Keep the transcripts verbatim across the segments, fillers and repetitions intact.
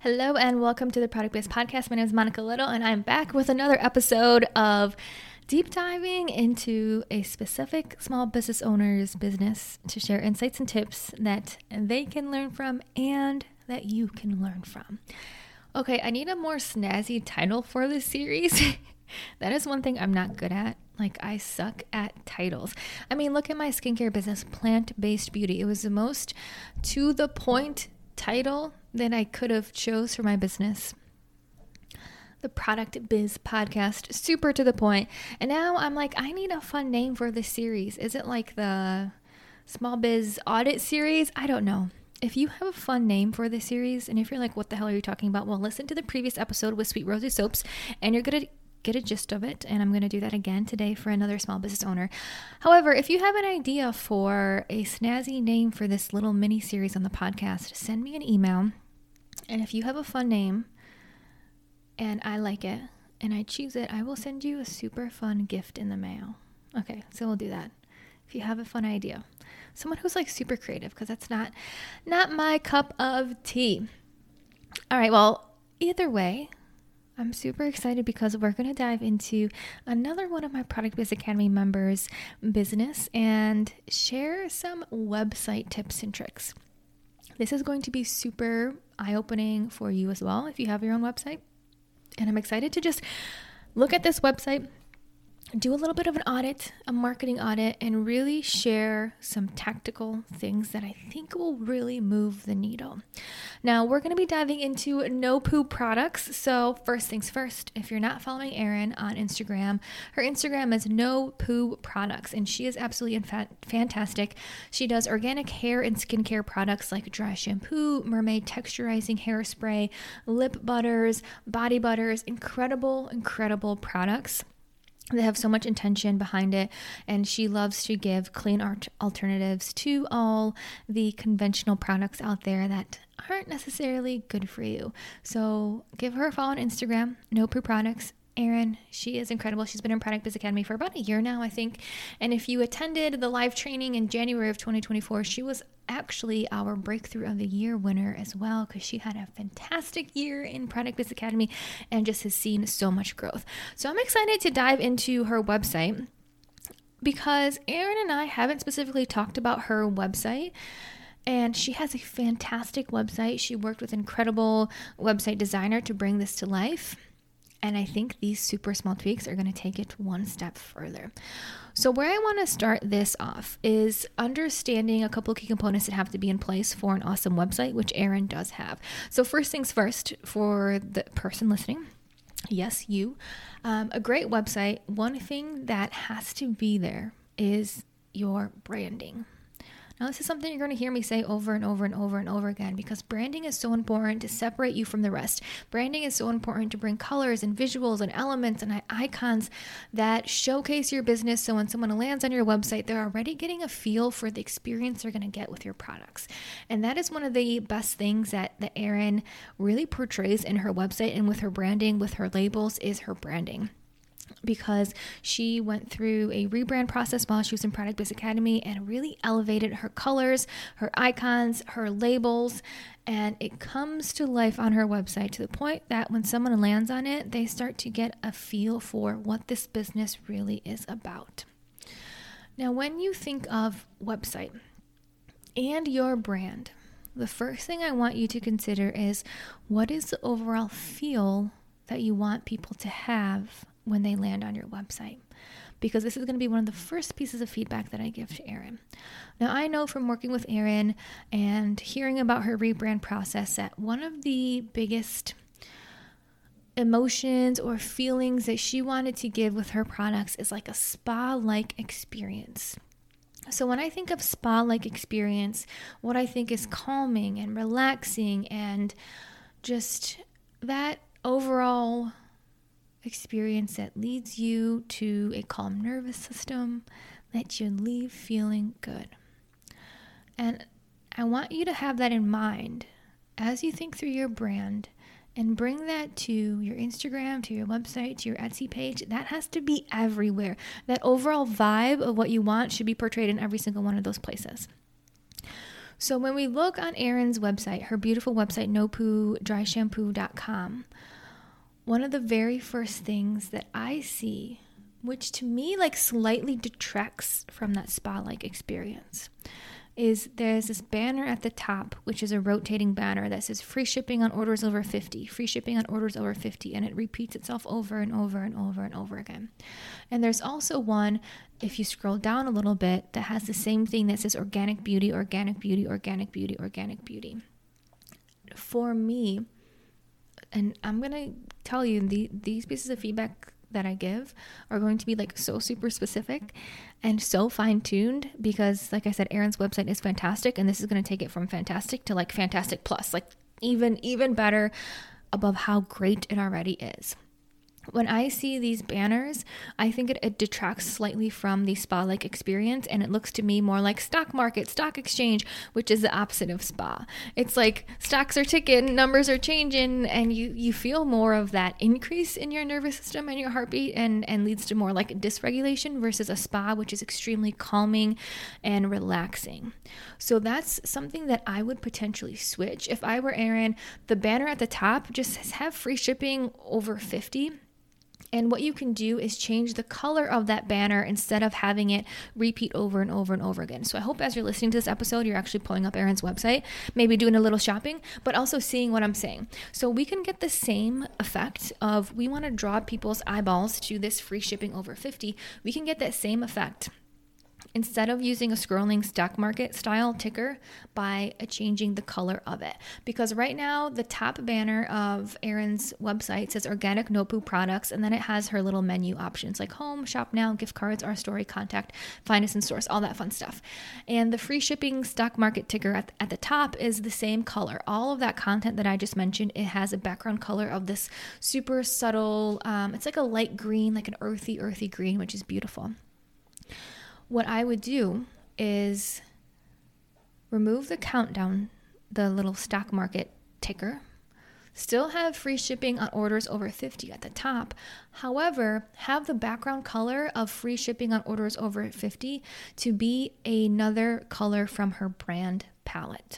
Hello and welcome to the Product Biz Podcast. My name is Monica Little and I'm back with another episode of deep diving into a specific small business owner's business to share insights and tips that they can learn from and that you can learn from. Okay, I need a more snazzy title for this series. That is one thing I'm not good at. Like, I suck at titles. I mean, look at my skincare business, Plant-Based Beauty. It was the most to the point title that I could have chose for my business. The Product Biz Podcast, super to the point. And now I'm like, I need a fun name for this series. Is it like the Small Biz Audit series? I don't know. If you have a fun name for this series, and if you're like, what the hell are you talking about? Well, listen to the previous episode with Sweet Rosy Soaps, and you're going to get a gist of it. And I'm going to do that again today for another small business owner. However, if you have an idea for a snazzy name for this little mini series on the podcast, send me an email. And if you have a fun name and I like it and I choose it, I will send you a super fun gift in the mail. Okay, so we'll do that. If you have a fun idea, someone who's like super creative, because that's not not my cup of tea. All right, well, either way, I'm super excited because we're going to dive into another one of my Product Biz Academy members' business and share some website tips and tricks. This is going to be super eye-opening for you as well if you have your own website. And I'm excited to just look at this website, do a little bit of an audit, a marketing audit, and really share some tactical things that I think will really move the needle. Now, we're going to be diving into no poo products. So first things first, if you're not following Erin on Instagram, her Instagram is no poo products, and she is absolutely infa- fantastic. She does organic hair and skincare products like dry shampoo, mermaid texturizing hairspray, lip butters, body butters, incredible, incredible products. They have so much intention behind it, and she loves to give clean art alternatives to all the conventional products out there that aren't necessarily good for you. So give her a follow on Instagram, No Poo Products. Erin, she is incredible. She's been in Product Biz Academy for about a year now, I think. And if you attended the live training in January of twenty twenty-four, she was actually our Breakthrough of the Year winner as well, because she had a fantastic year in Product Biz Academy and just has seen so much growth. So I'm excited to dive into her website because Erin and I haven't specifically talked about her website. And she has a fantastic website. She worked with an incredible website designer to bring this to life. And I think these super small tweaks are going to take it one step further. So where I want to start this off is understanding a couple of key components that have to be in place for an awesome website, which Erin does have. So first things first, for the person listening, yes, you, um, a great website, one thing that has to be there is your branding. Now, this is something you're going to hear me say over and over and over and over again, because branding is so important to separate you from the rest. Branding is so important to bring colors and visuals and elements and icons that showcase your business. So when someone lands on your website, they're already getting a feel for the experience they're going to get with your products. And that is one of the best things that, that Erin really portrays in her website and with her branding, with her labels, is her branding. Because she went through a rebrand process while she was in Product Biz Academy and really elevated her colors, her icons, her labels, and it comes to life on her website to the point that when someone lands on it, they start to get a feel for what this business really is about. Now, when you think of website and your brand, the first thing I want you to consider is, what is the overall feel that you want people to have when they land on your website? Because this is going to be one of the first pieces of feedback that I give to Erin. Now, I know from working with Erin and hearing about her rebrand process that one of the biggest emotions or feelings that she wanted to give with her products is like a spa-like experience. So when I think of spa-like experience, what I think is calming and relaxing and just that overall experience that leads you to a calm nervous system, that you leave feeling good. And I want you to have that in mind as you think through your brand and bring that to your Instagram, to your website, to your Etsy page. That has to be everywhere. That overall vibe of what you want should be portrayed in every single one of those places. So when we look on Erin's website, her beautiful website, no poo dry shampoo dot com, one of the very first things that I see, which to me like slightly detracts from that spa-like experience, is there's this banner at the top, which is a rotating banner that says free shipping on orders over fifty, free shipping on orders over fifty, and it repeats itself over and over and over and over again. And there's also one, if you scroll down a little bit, that has the same thing that says organic beauty, organic beauty, organic beauty, organic beauty. For me, and I'm going to tell you, the, these pieces of feedback that I give are going to be like so super specific and so fine-tuned, because like I said, Erin's website is fantastic, and this is going to take it from fantastic to like fantastic plus, like even even better above how great it already is. When I see these banners, I think it, it detracts slightly from the spa-like experience, and it looks to me more like stock market, stock exchange, which is the opposite of spa. It's like stocks are ticking, numbers are changing, and you, you feel more of that increase in your nervous system and your heartbeat, and, and leads to more like dysregulation, versus a spa, which is extremely calming and relaxing. So that's something that I would potentially switch. If I were Erin, the banner at the top just have free shipping over fifty. And what you can do is change the color of that banner instead of having it repeat over and over and over again. So I hope as you're listening to this episode, you're actually pulling up Erin's website, maybe doing a little shopping, but also seeing what I'm saying. So we can get the same effect of, we want to draw people's eyeballs to this free shipping over fifty. We can get that same effect instead of using a scrolling stock market style ticker by changing the color of it. Because right now the top banner of Erin's website says organic no poo products, and then it has her little menu options like home, shop now, gift cards, our story, contact, find us in stores, all that fun stuff. And the free shipping stock market ticker at, at the top is the same color. All of that content that I just mentioned, it has a background color of this super subtle, um, it's like a light green, like an earthy, earthy green, which is beautiful. What I would do is remove the countdown, the little stock market ticker, still have free shipping on orders over fifty at the top. However, have the background color of free shipping on orders over fifty to be another color from her brand palette.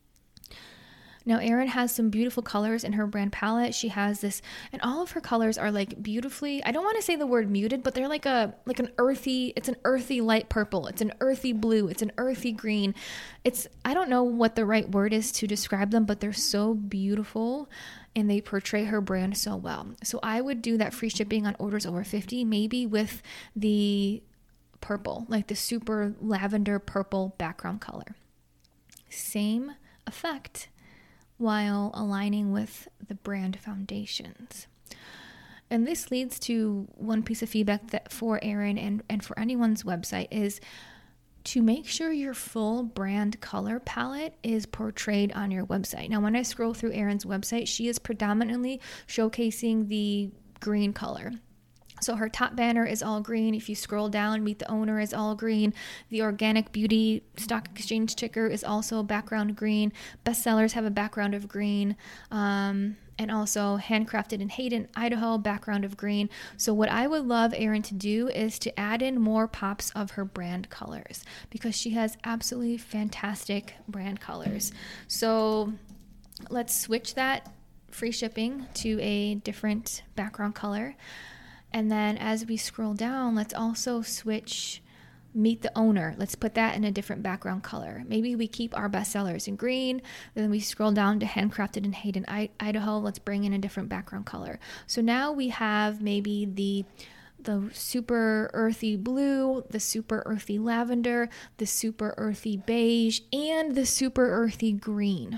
Now, Erin has some beautiful colors in her brand palette. She has this, and all of her colors are like beautifully, I don't want to say the word muted, but they're like a, like an earthy, it's an earthy light purple. It's an earthy blue. It's an earthy green. It's, I don't know what the right word is to describe them, but they're so beautiful and they portray her brand so well. So I would do that free shipping on orders over fifty, maybe with the purple, like the super lavender purple background color. Same effect, while aligning with the brand foundations. And this leads to one piece of feedback that for Erin and, and for anyone's website is to make sure your full brand color palette is portrayed on your website. Now, when I scroll through Erin's website, she is predominantly showcasing the green color. So her top banner is all green. If you scroll down, Meet the Owner is all green. The Organic Beauty Stock Exchange ticker is also background green. Bestsellers have a background of green. Um, and also Handcrafted in Hayden, Idaho, background of green. So what I would love Erin to do is to add in more pops of her brand colors, because she has absolutely fantastic brand colors. So let's switch that free shipping to a different background color. And then as we scroll down, let's also switch Meet the Owner. Let's put that in a different background color. Maybe we keep our bestsellers in green. Then we scroll down to Handcrafted in Hayden, Idaho. Let's bring in a different background color. So now we have maybe the the super earthy blue, the super earthy lavender, the super earthy beige, and the super earthy green.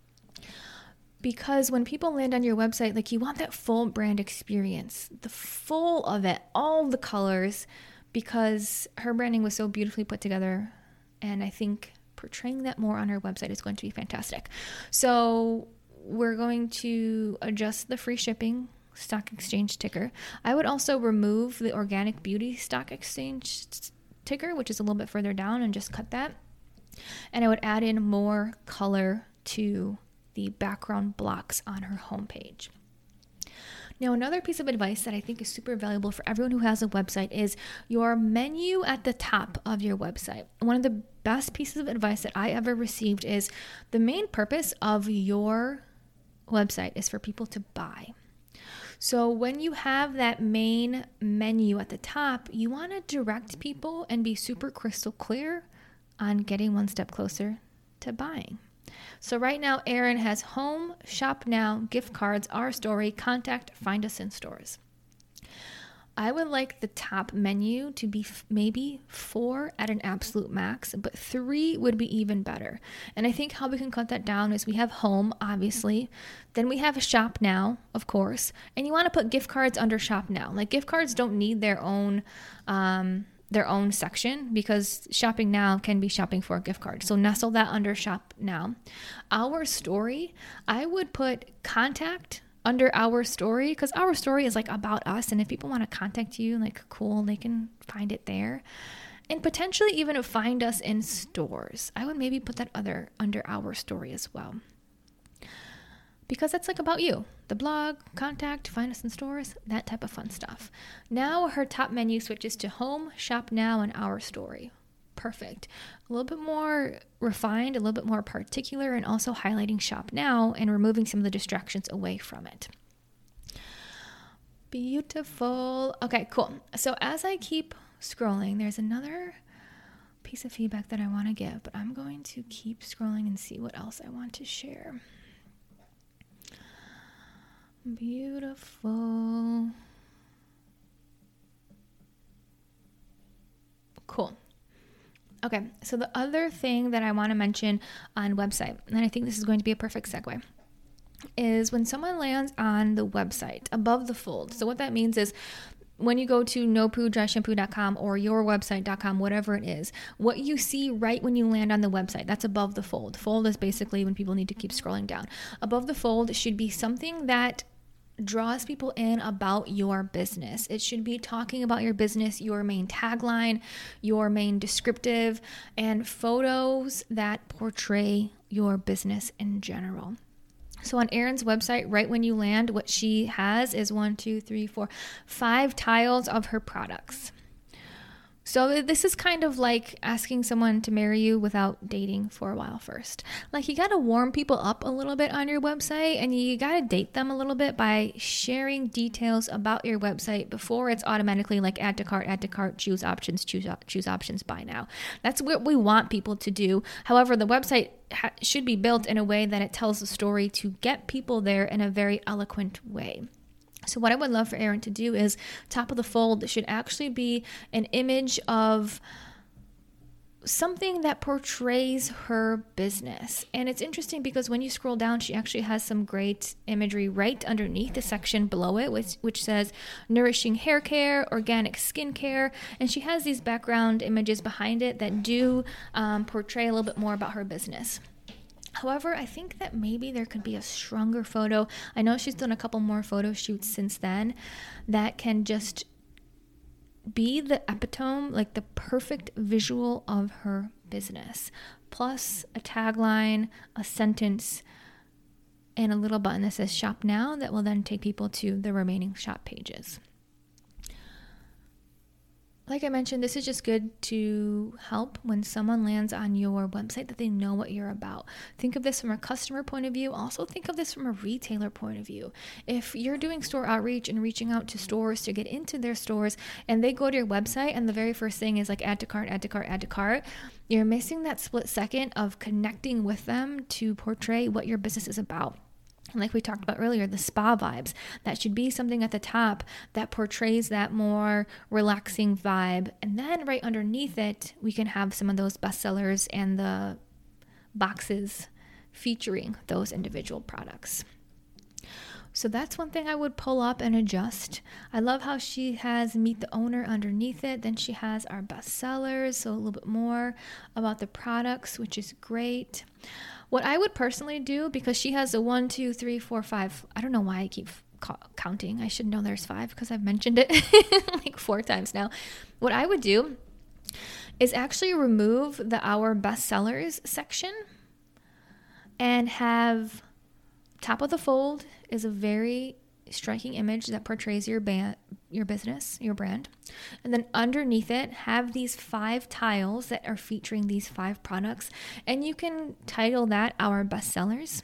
Because when people land on your website, like, you want that full brand experience, the full of it, all the colors, because her branding was so beautifully put together. And I think portraying that more on her website is going to be fantastic. So we're going to adjust the free shipping stock exchange ticker. I would also remove the Organic Beauty stock exchange ticker, which is a little bit further down, and just cut that. And I would add in more color to the background blocks on her homepage. Now, another piece of advice that I think is super valuable for everyone who has a website is your menu at the top of your website. One of the best pieces of advice that I ever received is the main purpose of your website is for people to buy. So when you have that main menu at the top, you want to direct people and be super crystal clear on getting one step closer to buying. So right now, Erin has home, shop now, gift cards, our story, contact, find us in stores. I would like the top menu to be f- maybe four at an absolute max, but three would be even better. And I think how we can cut that down is we have home, obviously. Then we have a shop now, of course. And you want to put gift cards under shop now. Like gift cards don't need their own um, their own section because shopping now can be shopping for a gift card. So nestle that under shop now. Our story, I would put contact under our story, because our story is like about us, and if people want to contact you, like cool, they can find it there, and potentially even find us in stores. I would maybe put that other under our story as well, because that's like about you, the blog, contact, find us in stores, that type of fun stuff. Now her top menu switches to home, shop now, and our story. Perfect. A little bit more refined, a little bit more particular, and also highlighting shop now and removing some of the distractions away from it. Beautiful. Okay, cool. So as I keep scrolling, there's another piece of feedback that I want to give, but I'm going to keep scrolling and see what else I want to share. Beautiful. Cool. Okay, so the other thing that I want to mention on website, and I think this is going to be a perfect segue, is when someone lands on the website above the fold. So what that means is when you go to no poo dry shampoo dot com or your website dot com, whatever it is, what you see right when you land on the website, that's above the fold. Fold is basically when people need to keep scrolling down. Above the fold should be something that draws people in about your business. It should be talking about your business, your main tagline, your main descriptive, and photos that portray your business in general. So on Erin's website, right when you land, what she has is one, two, three, four, five tiles of her products. So this is kind of like asking someone to marry you without dating for a while first. Like you got to warm people up a little bit on your website, and you got to date them a little bit by sharing details about your website before it's automatically like add to cart, add to cart, choose options, choose choose options, buy now. That's what we want people to do. However, the website ha- should be built in a way that it tells the story to get people there in a very eloquent way. So what I would love for Erin to do is top of the fold should actually be an image of something that portrays her business. And it's interesting because when you scroll down, she actually has some great imagery right underneath the section below it, which, which says nourishing hair care, organic skin care. And she has these background images behind it that do um, portray a little bit more about her business. However, I think that maybe there could be a stronger photo. I know she's done a couple more photo shoots since then that can just be the epitome, like the perfect visual of her business, plus a tagline, a sentence, and a little button that says shop now that will then take people to the remaining shop pages. Like I mentioned, this is just good to help when someone lands on your website that they know what you're about. Think of this from a customer point of view. Also think of this from a retailer point of view. If you're doing store outreach and reaching out to stores to get into their stores and they go to your website and the very first thing is like add to cart, add to cart, add to cart, you're missing that split second of connecting with them to portray what your business is about. And like we talked about earlier, the spa vibes, that should be something at the top that portrays that more relaxing vibe. And then right underneath it, we can have some of those bestsellers and the boxes featuring those individual products. So that's one thing I would pull up and adjust. I love how she has meet the owner underneath it. Then she has our bestsellers, so a little bit more about the products, which is great. What I would personally do, because she has a one, two, three, four, five, I don't know why I keep ca- counting. I should know there's five because I've mentioned it like four times now. What I would do is actually remove the Our Bestsellers section and have top of the fold is a very striking image that portrays your ba- your business, your brand. And then underneath it, have these five tiles that are featuring these five products. And you can title that Our Bestsellers.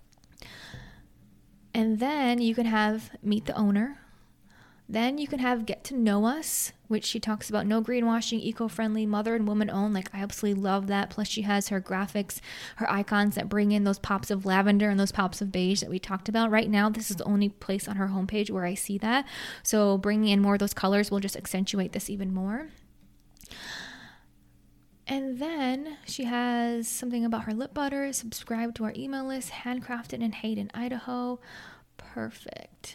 And then you can have Meet the Owner. Then you can have Get to Know Us, which she talks about no greenwashing, eco-friendly, mother and woman owned. Like, I absolutely love that. Plus she has her graphics, her icons that bring in those pops of lavender and those pops of beige that we talked about. Right now, this is the only place on her homepage where I see that. So bringing in more of those colors will just accentuate this even more. And then she has something about her lip butter. Subscribe to our email list, handcrafted in Hayden, Idaho. Perfect.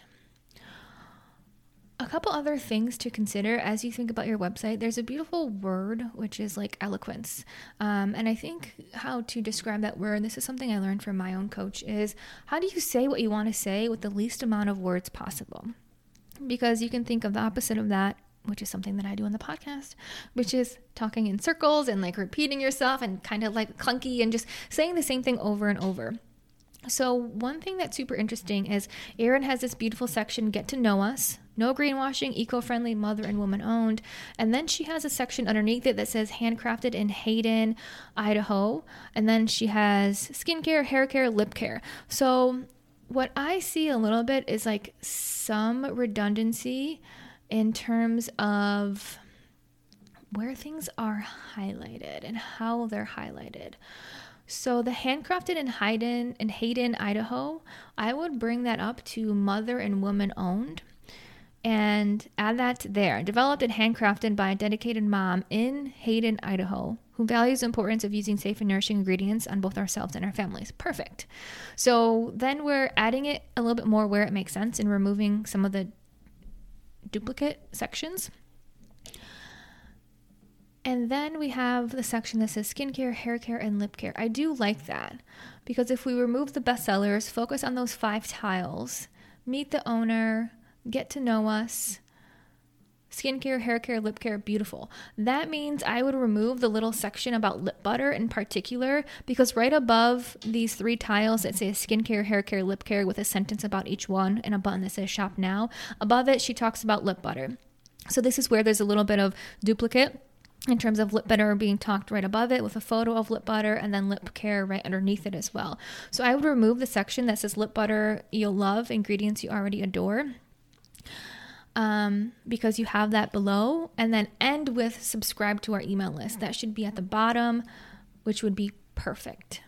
A couple other things to consider as you think about your website. There's a beautiful word, which is like eloquence. Um, and I think how to describe that word, this is something I learned from my own coach, is how do you say what you want to say with the least amount of words possible? Because you can think of the opposite of that, which is something that I do on the podcast, which is talking in circles and like repeating yourself and kind of like clunky and just saying the same thing over and over. So one thing that's super interesting is Erin has this beautiful section, Get to Know Us, no greenwashing, eco-friendly, mother and woman owned. And then she has a section underneath it that says handcrafted in Hayden, Idaho. And then she has skincare, hair care, lip care. So what I see a little bit is like some redundancy in terms of where things are highlighted and how they're highlighted. So the handcrafted in Hayden, in Hayden, Idaho, I would bring that up to mother and woman owned and add that there. Developed and handcrafted by a dedicated mom in Hayden, Idaho, who values the importance of using safe and nourishing ingredients on both ourselves and our families. Perfect. So then we're adding it a little bit more where it makes sense and removing some of the duplicate sections. And then we have the section that says skincare, hair care, and lip care. I do like that because if we remove the bestsellers, focus on those five tiles, Meet the Owner, Get to Know Us, skincare, hair care, lip care, beautiful. That means I would remove the little section about lip butter in particular, because right above these three tiles that say skincare, hair care, lip care with a sentence about each one and a button that says shop now, above it she talks about lip butter. So this is where there's a little bit of duplicate in terms of lip butter being talked right above it with a photo of lip butter and then lip care right underneath it as well. So I would remove the section that says lip butter you'll love, ingredients you already adore, um, because you have that below, and then end with subscribe to our email list. That should be at the bottom, which would be perfect.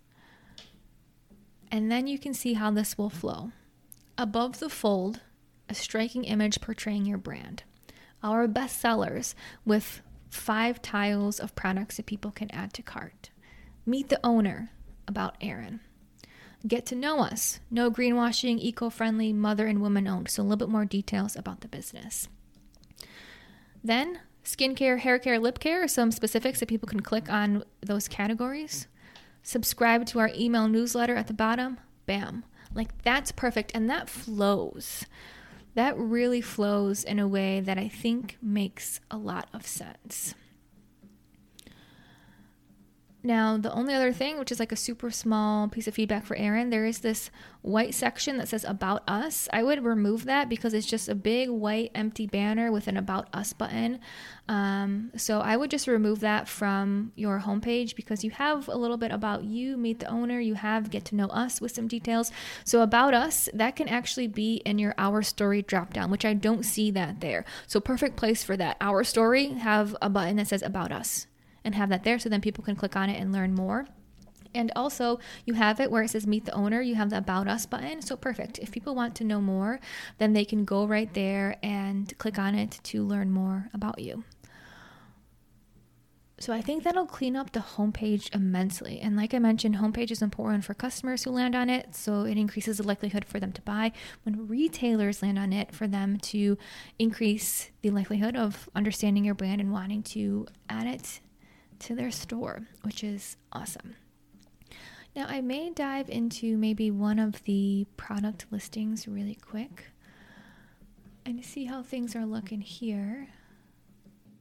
And then you can see how this will flow. Above the fold, a striking image portraying your brand. Our bestsellers with five tiles of products that people can add to cart. Meet the Owner, about Erin. Get to Know Us, no greenwashing, eco-friendly, mother and woman owned. So a little bit more details about the business. Then skincare, hair care, lip care, some specifics that people can click on those categories. Subscribe to our email newsletter at the bottom. Bam. Like, that's perfect. And that flows. That really flows in a way that I think makes a lot of sense. Now, the only other thing, which is like a super small piece of feedback for Erin, there is this white section that says About Us. I would remove that because it's just a big white empty banner with an About Us button. Um, so I would just remove that from your homepage because you have a little bit about you, Meet the Owner, you have Get to Know Us with some details. So About Us, that can actually be in your Our Story dropdown, which I don't see that there. So perfect place for that. Our Story, have a button that says About Us, and have that there so then people can click on it and learn more. And also you have it where it says Meet the Owner, you have the About Us button. So perfect. If people want to know more, then they can go right there and click on it to learn more about you. So I think that'll clean up the homepage immensely. And like I mentioned, homepage is important for customers who land on it, so it increases the likelihood for them to buy. When retailers land on it, for them to increase the likelihood of understanding your brand and wanting to add it to their store, which is awesome. Now I may dive into maybe one of the product listings really quick and see how things are looking here.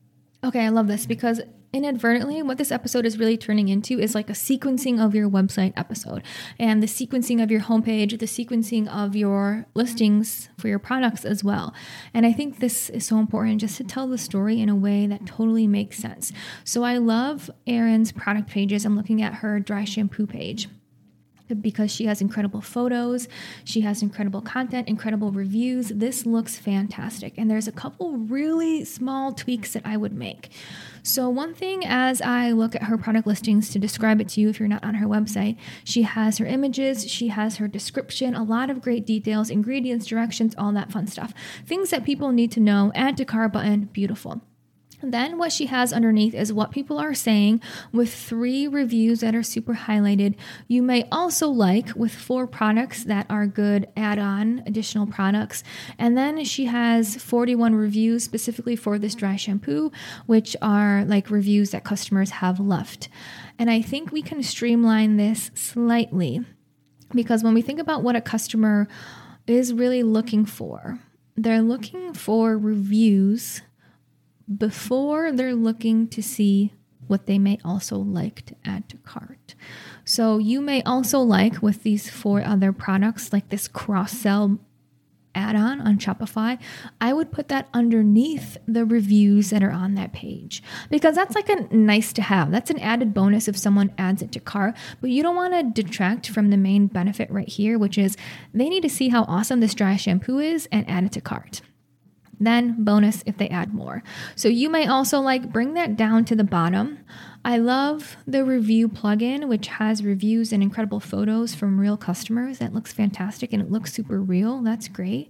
Okay, I love this because inadvertently, what this episode is really turning into is like a sequencing of your website episode and the sequencing of your homepage, the sequencing of your listings for your products as well. And I think this is so important just to tell the story in a way that totally makes sense. So I love Erin's product pages. I'm looking at her dry shampoo page, because she has incredible photos, she has incredible content, incredible reviews. This looks fantastic. And there's a couple really small tweaks that I would make. So one thing, as I look at her product listings, to describe it to you if you're not on her website, she has her images, she has her description, a lot of great details, ingredients, directions, all that fun stuff. Things that people need to know. Add to cart button, beautiful. Then what she has underneath is what people are saying, with three reviews that are super highlighted. You may also like, with four products that are good add-on additional products. And then she has forty-one reviews specifically for this dry shampoo, which are like reviews that customers have left. And I think we can streamline this slightly, because when we think about what a customer is really looking for, they're looking for reviews before they're looking to see what they may also like to add to cart. So you may also like, with these four other products, like this cross-sell add-on on Shopify, I would put that underneath the reviews that are on that page, because that's like a nice to have. That's an added bonus if someone adds it to cart, but you don't want to detract from the main benefit right here, which is they need to see how awesome this dry shampoo is and add it to cart. Then bonus if they add more. So you may also like bring that down to the bottom. I love the review plugin, which has reviews and incredible photos from real customers. That looks fantastic and it looks super real. That's great.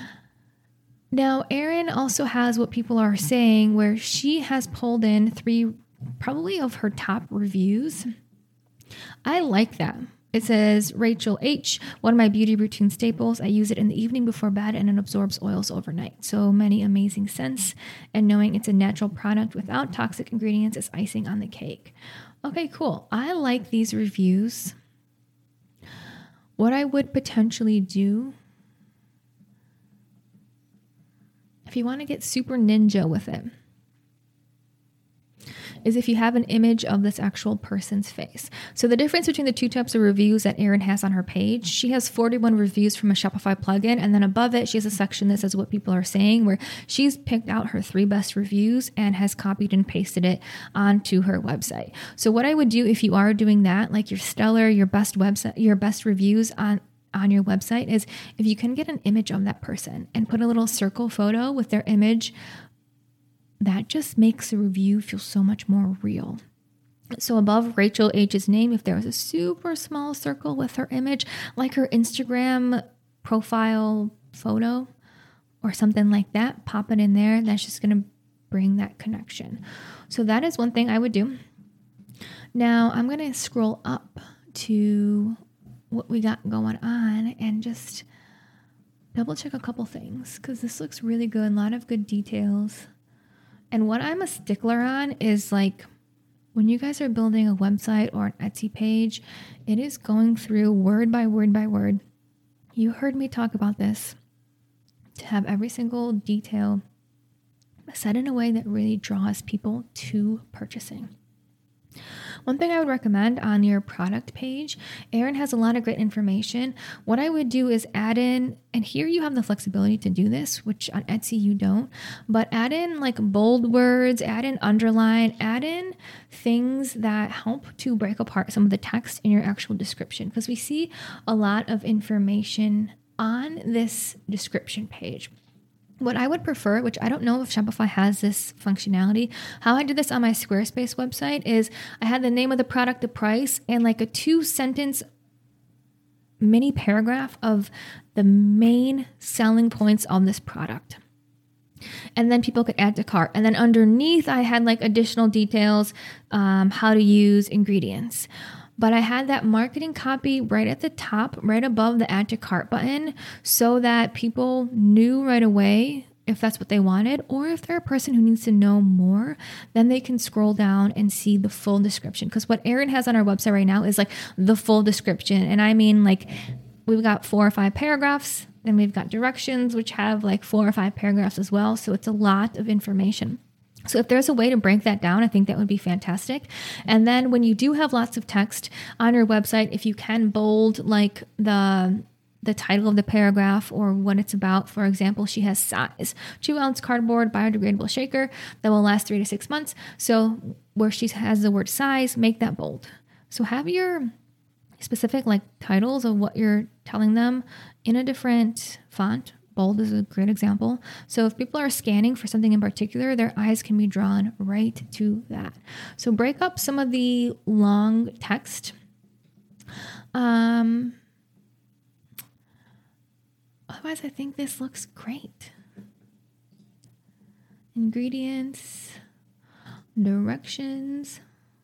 Now, Erin also has what people are saying, where she has pulled in three probably of her top reviews. I like that. It says, Rachel H., one of my beauty routine staples. I use it in the evening before bed and it absorbs oils overnight. So many amazing scents, and knowing it's a natural product without toxic ingredients is icing on the cake. Okay, cool. I like these reviews. What I would potentially do, if you want to get super ninja with it, is if you have an image of this actual person's face. So the difference between the two types of reviews that Erin has on her page, she has forty-one reviews from a Shopify plugin, and then above it, she has a section that says what people are saying, where she's picked out her three best reviews and has copied and pasted it onto her website. So what I would do if you are doing that, like your stellar, your best website, your best reviews on on your website, is if you can get an image of that person and put a little circle photo with their image, that just makes the review feel so much more real. So above Rachel H's name, if there was a super small circle with her image, like her Instagram profile photo or something like that, pop it in there. That's just going to bring that connection. So that is one thing I would do. Now I'm going to scroll up to what we got going on and just double check a couple things, because this looks really good. A lot of good details. And what I'm a stickler on is, like, when you guys are building a website or an Etsy page, it is going through word by word by word. You heard me talk about this, to have every single detail set in a way that really draws people to purchasing. One thing I would recommend on your product page, Erin has a lot of great information. What I would do is add in, and here you have the flexibility to do this, which on Etsy you don't, but add in like bold words, add in underline, add in things that help to break apart some of the text in your actual description, because we see a lot of information on this description page. What I would prefer, which I don't know if Shopify has this functionality, how I did this on my Squarespace website is I had the name of the product, the price, and like a two sentence mini paragraph of the main selling points of this product. And then people could add to cart. And then underneath I had like additional details, um, how to use ingredients. But I had that marketing copy right at the top, right above the add to cart button, so that people knew right away if that's what they wanted, or if they're a person who needs to know more, then they can scroll down and see the full description. Because what Erin has on our website right now is like the full description. And I mean, like, we've got four or five paragraphs, then we've got directions, which have like four or five paragraphs as well. So it's a lot of information. So if there's a way to break that down, I think that would be fantastic. And then when you do have lots of text on your website, if you can bold like the the title of the paragraph or what it's about. For example, she has size, two ounce cardboard biodegradable shaker that will last three to six months. So where she has the word size, make that bold. So have your specific like titles of what you're telling them in a different font. Bold is a great example. So if people are scanning for something in particular, their eyes can be drawn right to that. So break up some of the long text. Um, otherwise, I think this looks great. Ingredients, directions.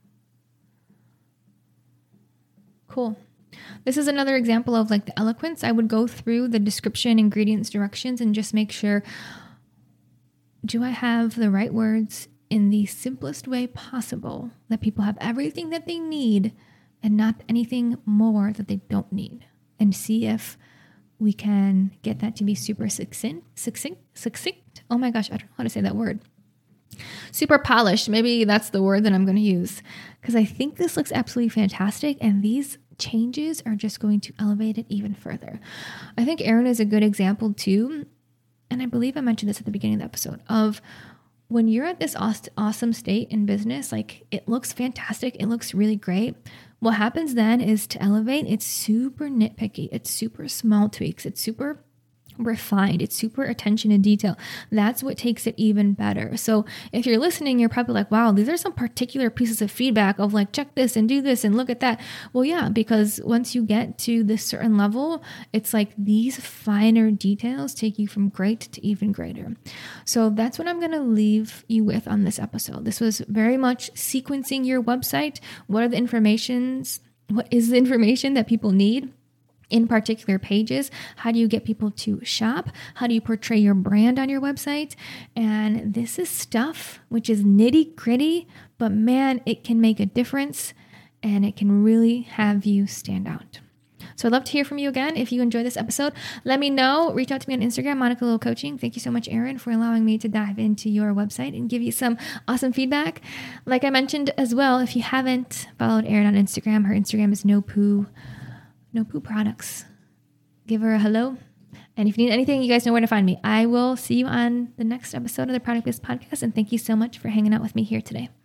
Cool. This is another example of like the eloquence. I would go through the description, ingredients, directions, and just make sure, do I have the right words in the simplest way possible that people have everything that they need and not anything more that they don't need, and see if we can get that to be super succinct, succinct, succinct. Oh my gosh, I don't know how to say that word. Super polished. Maybe that's the word that I'm going to use, because I think this looks absolutely fantastic, and these changes are just going to elevate it even further. I think Erin is a good example too, and I believe I mentioned this at the beginning of the episode, of when you're at this awesome state in business, like it looks fantastic, it looks really great. What happens then is to elevate, it's super nitpicky, it's super small tweaks, it's super refined, it's super attention to detail. That's what takes it even better. So if you're listening, you're probably like, wow, these are some particular pieces of feedback of like, check this and do this and look at that. Well, yeah, because once you get to this certain level, it's like these finer details take you from great to even greater. So that's what I'm going to leave you with on this episode. This was very much sequencing your website. What are the informations? What is the information that people need in particular pages? How do you get people to shop? How do you portray your brand on your website? And this is stuff which is nitty gritty, but man, it can make a difference and it can really have you stand out. So I'd love to hear from you again. If you enjoyed this episode, let me know. Reach out to me on Instagram, Monica Little Coaching. Thank you so much, Erin, for allowing me to dive into your website and give you some awesome feedback. Like I mentioned as well, if you haven't followed Erin on Instagram, her Instagram is no poo No Poo Products. Give her a hello. And if you need anything, you guys know where to find me. I will see you on the next episode of the Product Biz Podcast. And thank you so much for hanging out with me here today.